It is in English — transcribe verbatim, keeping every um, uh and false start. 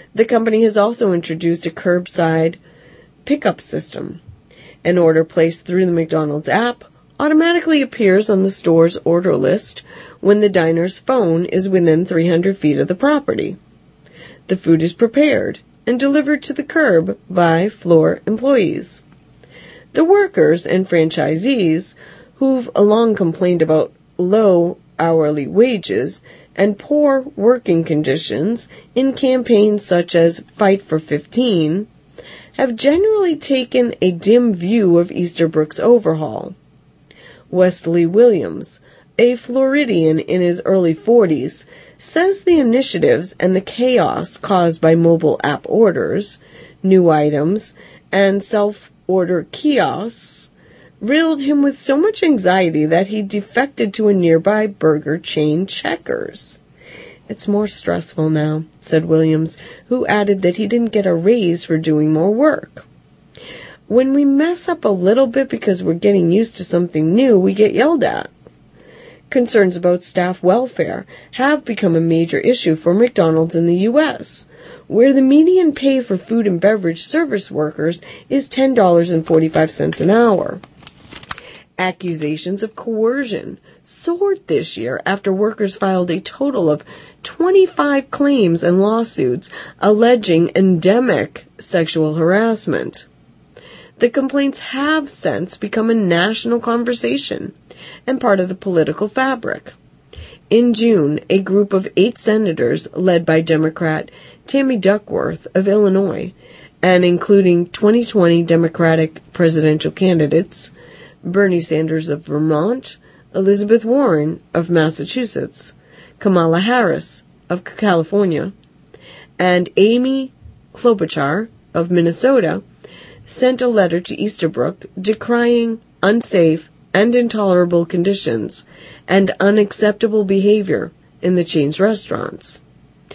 The company has also introduced a curbside pickup system. An order placed through the McDonald's app automatically appears on the store's order list when the diner's phone is within three hundred feet of the property. The food is prepared and delivered to the curb by floor employees. The workers and franchisees, who've long complained about low hourly wages and poor working conditions in campaigns such as Fight for fifteen, have generally taken a dim view of Easterbrook's overhaul. Wesley Williams, a Floridian in his early forties, says the initiatives and the chaos caused by mobile app orders, new items, and self-order kiosks riddled him with so much anxiety that he defected to a nearby burger chain, Checkers. "It's more stressful now," said Williams, who added that he didn't get a raise for doing more work. "When we mess up a little bit because we're getting used to something new, we get yelled at." Concerns about staff welfare have become a major issue for McDonald's in the U S, where the median pay for food and beverage service workers is ten dollars and forty-five cents an hour. Accusations of coercion soared this year after workers filed a total of twenty-five claims and lawsuits alleging endemic sexual harassment. The complaints have since become a national conversation and part of the political fabric. In June, a group of eight senators led by Democrat Tammy Duckworth of Illinois, and including twenty twenty Democratic presidential candidates Bernie Sanders of Vermont, Elizabeth Warren of Massachusetts, Kamala Harris of California, and Amy Klobuchar of Minnesota, sent a letter to Easterbrook decrying unsafe and intolerable conditions and unacceptable behavior in the chain's restaurants.